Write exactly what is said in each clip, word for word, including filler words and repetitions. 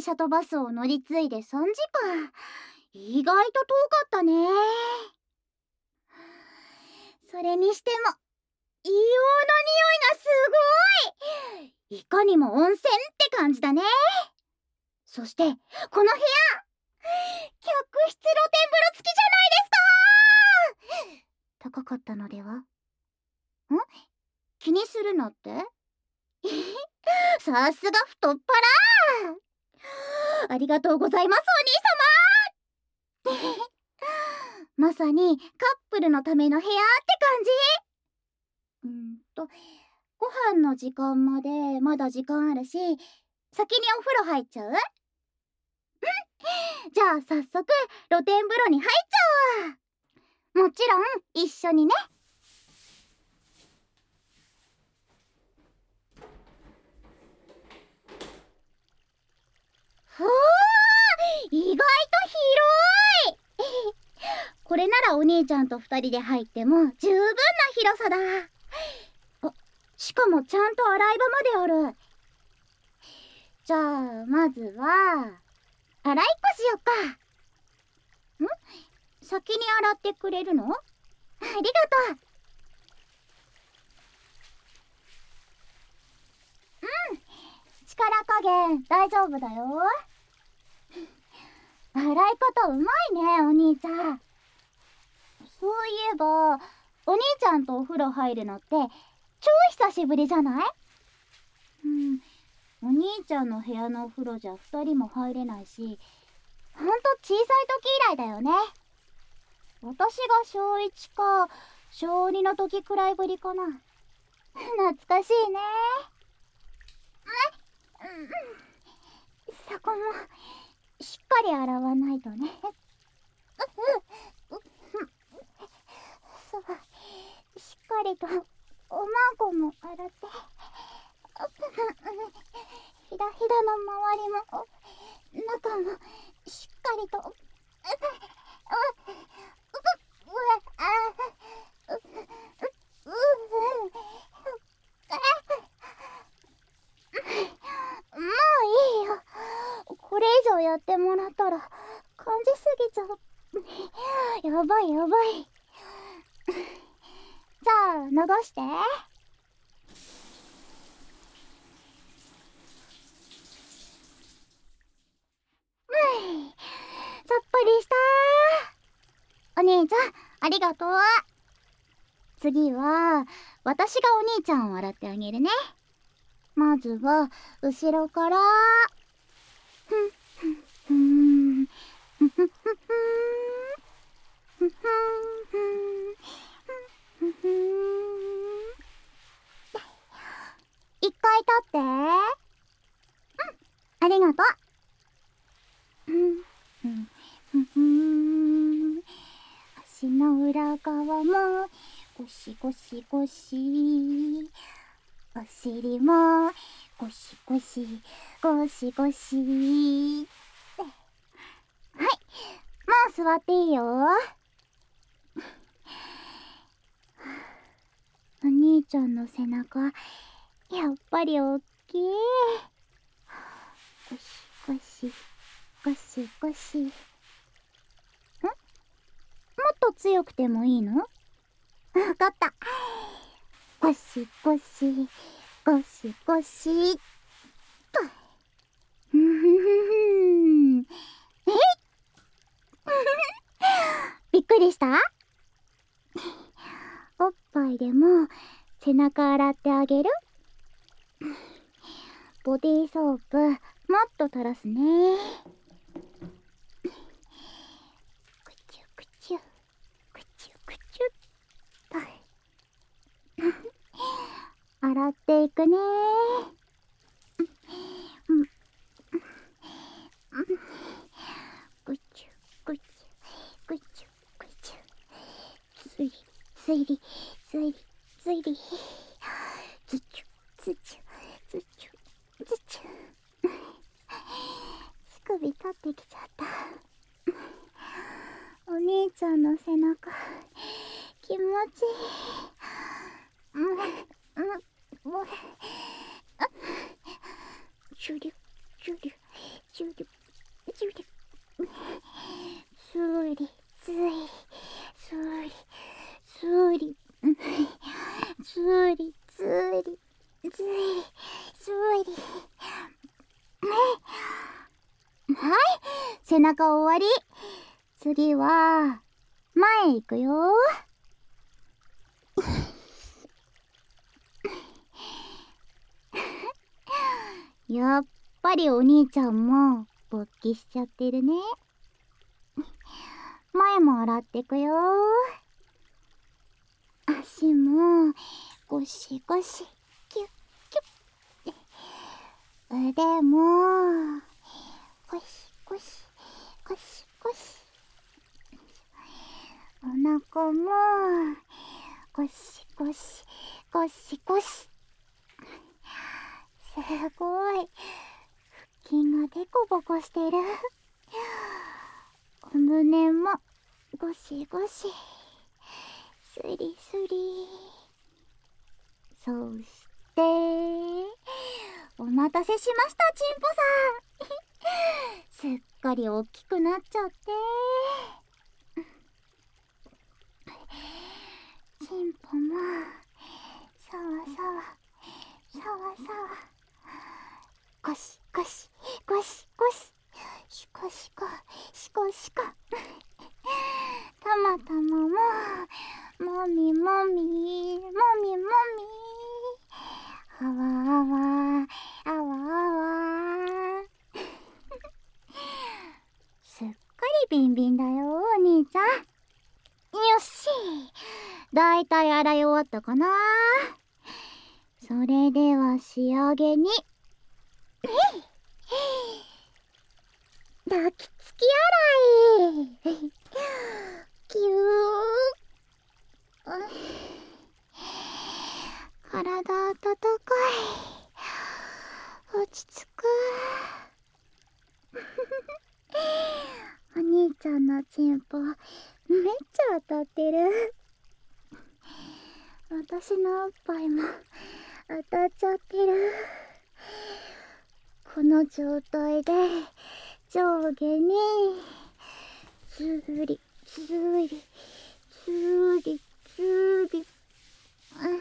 シャとバスを乗り継いでさんじかん。意外と遠かったね。それにしても硫黄の匂いがすごい。いかにも温泉って感じだね。そしてこの部屋、客室露天風呂付きじゃないですか。高かったのでは？ん？気にするなって？さすが太っ腹。ありがとうございます、お兄様。まさにカップルのための部屋って感じ。うんとご飯の時間までまだ時間あるし、先にお風呂入っちゃう？じゃあ早速露天風呂に入っちゃおう。もちろん一緒にね。ほー、意外と広い。これならお兄ちゃんと二人で入っても十分な広さだ。あ、しかもちゃんと洗い場まである。じゃあまずは洗いっこしよっか。ん？先に洗ってくれるの？ありがとう。うん、力加減大丈夫だよ。洗い方うまいね、お兄ちゃん。そういえばお兄ちゃんとお風呂入るのって超久しぶりじゃない？うん、お兄ちゃんの部屋のお風呂じゃ二人も入れないし、ほんと小さい時以来だよね。私が小いちか小にの時くらいぶりかな。懐かしいね。うん、うん、そこもしっかり洗わないとね。そう、しっかりとおまんこも洗って、ひだひだの周りも中もしっかりと。もういいよ。これ以上やってもらったら感じすぎちゃう。やばいやばい。じゃあ流して。さっぱりしたー。お兄ちゃんありがとう。次は私がお兄ちゃんを洗ってあげるね。まずは後ろから。ふんふんふんふんふんふんふんふんふんふん。一回立って。うん、ありがとう。ふんふんふんふん。足の裏側もゴシゴシゴシ。お尻もゴシゴシゴシゴシ。はい、もう座っていいよ。お兄ちゃんの背中やっぱりおっきい。ゴシゴシゴシゴシ。ん？もっと強くてもいいの？わかった。ゴシゴシゴシゴシっと。ふふふふん。えいびっくりした？おっぱいでも背中洗ってあげる？ボディーソープもっと垂らすね。くちゅくちゅくちゅくちゅっと洗っていくね。ぐちゅぐちゅぐちゅぐちゅ。ついついりついりついり。つちゅつちゅつちゅつちゅ。乳首立ってきちゃった。お兄ちゃんの背中気持ちいい。うんうんうん。ジュリュジュリュチュリチュリスリスリスリスリスリスリスリスリ。はい、背中終わり。次は前行くよ。やっぱりお兄ちゃんも勃起しちゃってるね。前も洗ってくよ。足もゴシゴシキュッキュッ。腕もゴシゴシゴシゴシ。お腹もゴシゴシゴシゴシ。すごい、腹筋がデコボコしてる。お胸もゴシゴシスリスリ。そしてお待たせしました、チンポさん。すっかり大きくなっちゃって。チンポもさわさわさわさわゴシゴシゴシゴシシコシコシコシコ。たまたまももみもみもみもみ。あわあわあわあわ。すっかりビンビンだよ、お兄ちゃん。よし、だいたい洗い終わったかな。それでは仕上げに抱きつき洗い。キュー。体温かい。落ち着く。お兄ちゃんのチンポめっちゃ当たってる。私のおっぱいも当たっちゃってる。この状態で上下にずりずりずりずり。気持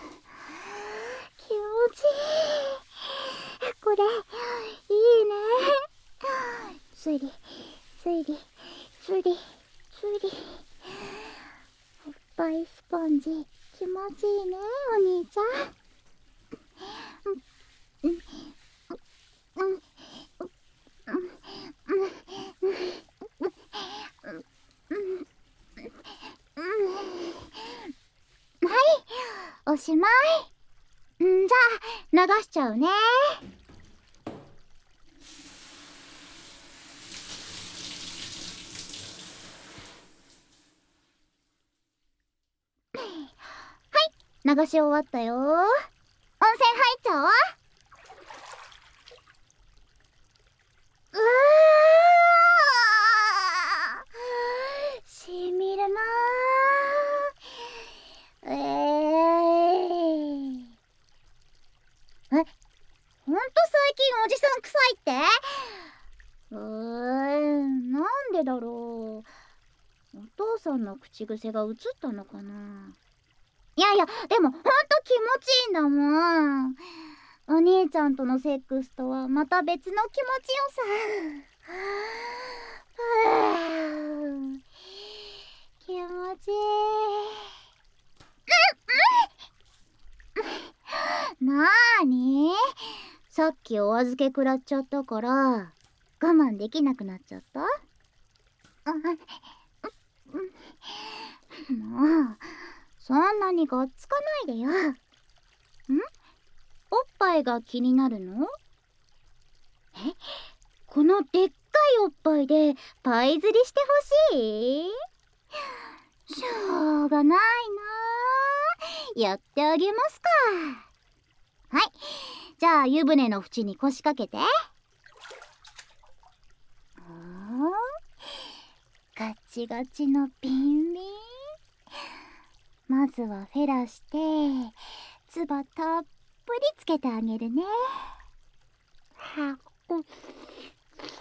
ちいい。これいいね。ずりずりずりずり。おっぱいスポンジ気持ちいいね、お兄ちゃん。うんうんうんはい、おしまい。んじゃあ流しちゃうね。はい、流し終わったよ。温泉入っちゃおう。うわー、しみるなー。えー、え、ほんと最近おじさん臭いって？うーん、なんでだろう。お父さんの口癖が移ったのかな。いやいや、でもほんと気持ちいいんだもん。お兄ちゃんとのセックスとはまた別の気持ちよさ。気持ちいい。なーに？さっきお預け食らっちゃったから我慢できなくなっちゃった？もうそんなにがっつかないでよ。ん？おっぱいが気になるの？え？このでっかいおっぱいでパイ釣りしてほしい？しょうがないなー。やってあげますか。はい、じゃあ湯船の縁に腰掛けて。ガチガチのビンビン。まずはフェラしてつばたっぷりつけてあげるね。はっ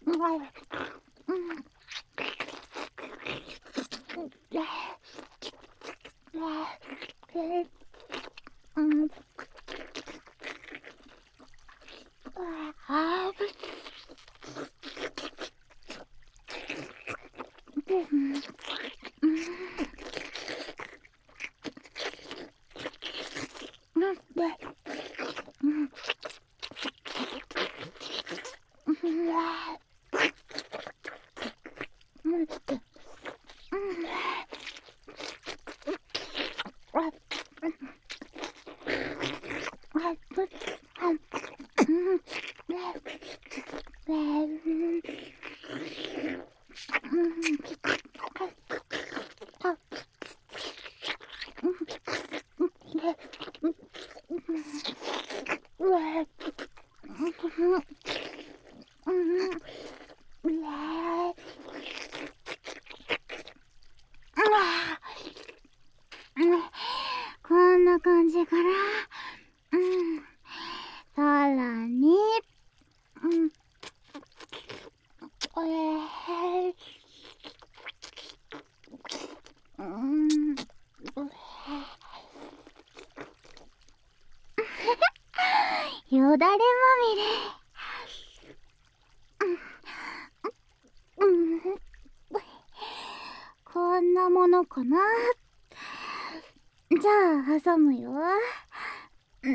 こんな感じから、うん、さらに、うん、えー、うん、よだれまみれ。うん、こんなものかな。じゃあ挟むよ。うん、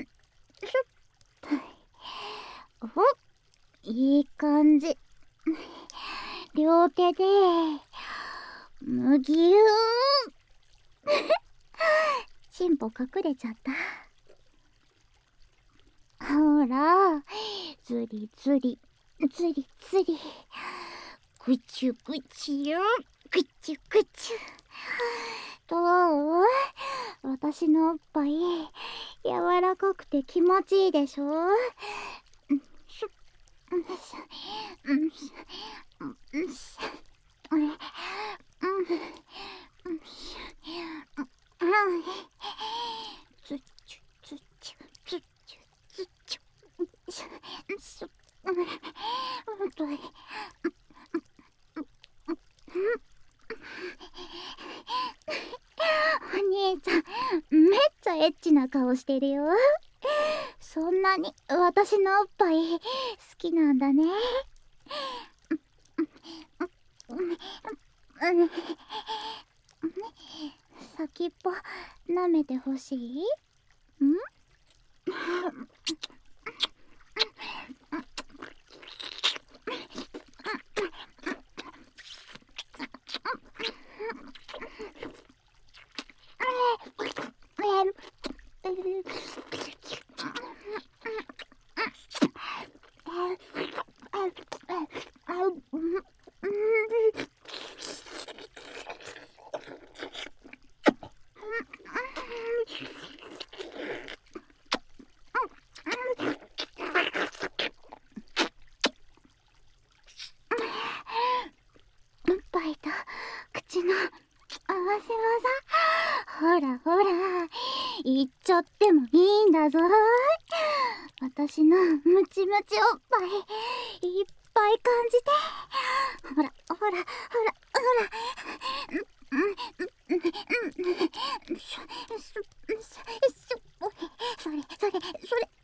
お、いい感じ。両手でむぎゅーチンポ隠れちゃった。ほら、ずりずりずりずり、ぐちゅぐちゅぐちゅぐちゅ。どう？私のおっぱい柔らかくて気持ちいいでしょ？うんしょうんしょうんしょうんしょあれうんうんしょうんつっちゅつっちゅつっちゅつっちゅしょしょうんうんといお兄ちゃん、めっちゃエッチな顔してるよ。そんなに私のおっぱい好きなんだね。先っぽ舐めてほしい？ん？おっぱいと口の合わせ技、ほらほら言っちゃってもいいんだぞ。私のムチムチおっぱいいっぱい感じて。ほらほらほらほら、うんうんうんうんうん、しょしょしょ、それそれそれそれそれ、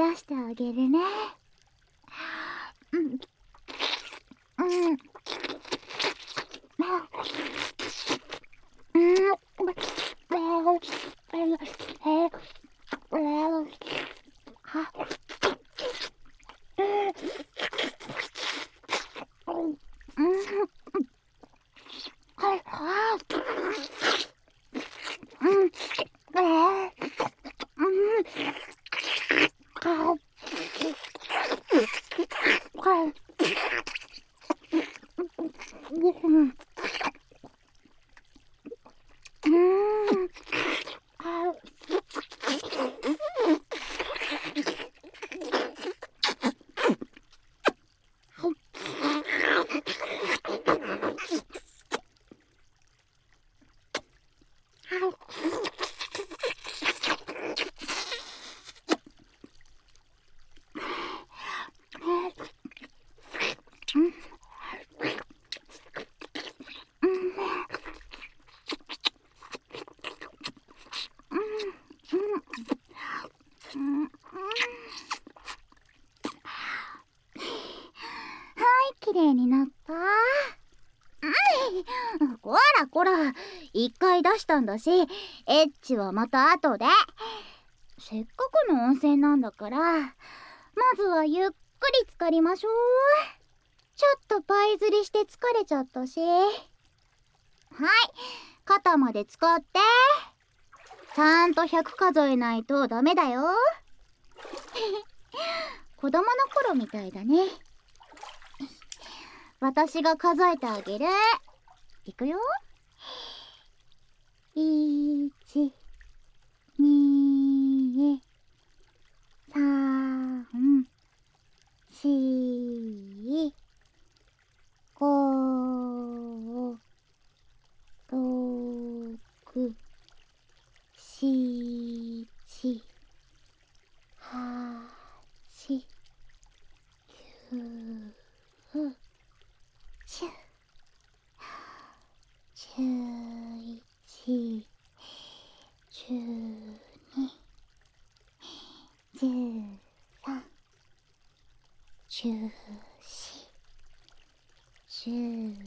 出してあげるね。うん。うん。うん。綺麗になった。うん、こらこら、一回出したんだし、エッチはまた後で。せっかくの温泉なんだから、まずはゆっくり浸かりましょう。ちょっとパイ釣りして疲れちゃったし。はい、肩まで使って。ちゃんとひゃく数えないとダメだよ。子供の頃みたいだね。私が数えてあげる。いくよ。いち、に、さん、し、ご、ろく、しち、はち、きゅう、じゅう、じゅういち、じゅうに、じゅうさん、じゅうよん、じゅう